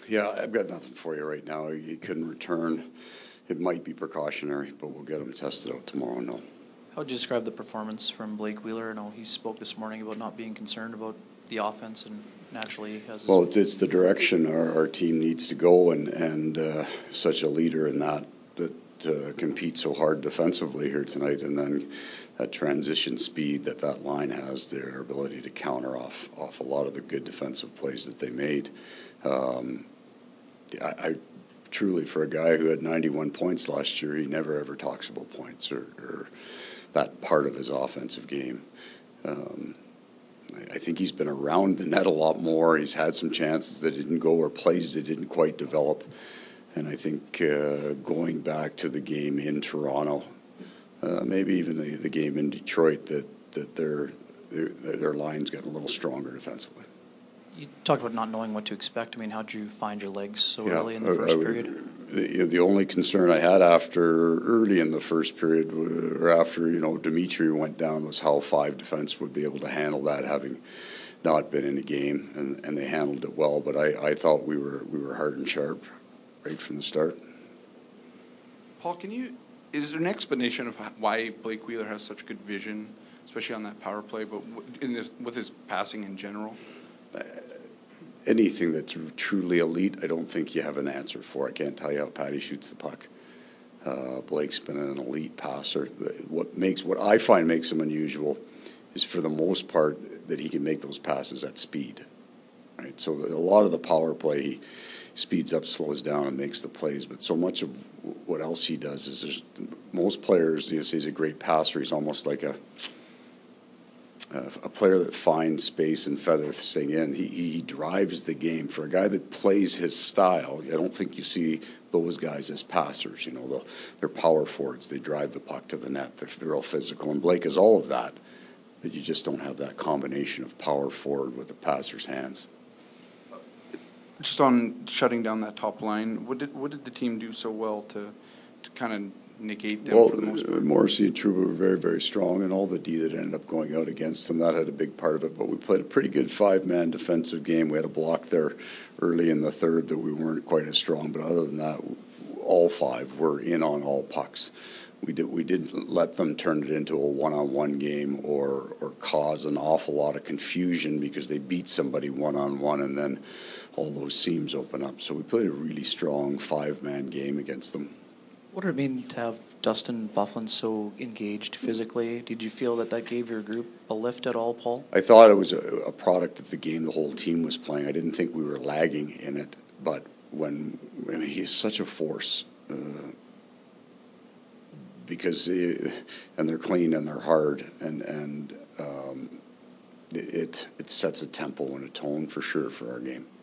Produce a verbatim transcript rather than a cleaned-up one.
Yeah, I've got nothing for you right now. He couldn't return. It might be precautionary, but we'll get him tested out tomorrow. No. How would you describe the performance from Blake Wheeler? I know he spoke this morning about not being concerned about the offense, and naturally has. His well, it's, it's the direction our, our team needs to go, and and uh, such a leader in that that uh, compete so hard defensively here tonight, and then that transition speed that that line has, their ability to counter off off a lot of the good defensive plays that they made. Um, I, I truly, for a guy who had ninety-one points last year, he never ever talks about points or, or that part of his offensive game. Um, I, I think he's been around the net a lot more. He's had some chances that didn't go or plays that didn't quite develop. And I think uh, going back to the game in Toronto, uh, maybe even the, the game in Detroit, that, that their, their, their line's gotten a little stronger defensively. You talked about not knowing what to expect. I mean, how did you find your legs so yeah, early in the first I, I, period? The, the only concern I had after early in the first period, or after you know Dimitri went down, was how five defense would be able to handle that, having not been in a game, and, and they handled it well. But I, I thought we were we were hard and sharp right from the start. Paul, can you? Is there an explanation of why Blake Wheeler has such good vision, especially on that power play, but in this, with his passing in general? Uh, anything that's truly elite, I don't think you have an answer for. I can't tell you how Patty shoots the puck. Uh, Blake's been an elite passer. What makes what I find makes him unusual is, for the most part, that he can make those passes at speed. Right. So a lot of the power play, he speeds up, slows down, and makes the plays. But so much of what else he does is, there's most players. You know, say he's a great passer. He's almost like a a player that finds space and feathers thing in. He, he drives the game. For a guy that plays his style, I don't think you see those guys as passers. You know, they're power forwards. They drive the puck to the net. They're real physical. And Blake is all of that. But you just don't have that combination of power forward with the passer's hands. Just on shutting down that top line, what did what did the team do so well to to kind of negate them well, for the most part? Morrissey and Trouba were very, very strong, and all the D that ended up going out against them, that had a big part of it. But we played a pretty good five-man defensive game. We had a block there early in the third that we weren't quite as strong, but other than that, all five were in on all pucks. We did we didn't let them turn it into a one-on-one game or or cause an awful lot of confusion because they beat somebody one-on-one and then all those seams open up. So we played a really strong five-man game against them. What did it mean to have Dustin Byfuglien so engaged physically? Did you feel that that gave your group a lift at all, Paul? I thought it was a, a product of the game the whole team was playing. I didn't think we were lagging in it, but when I mean, he's such a force. Uh, because he, and they're clean and they're hard, and and um, it it sets a tempo and a tone for sure for our game.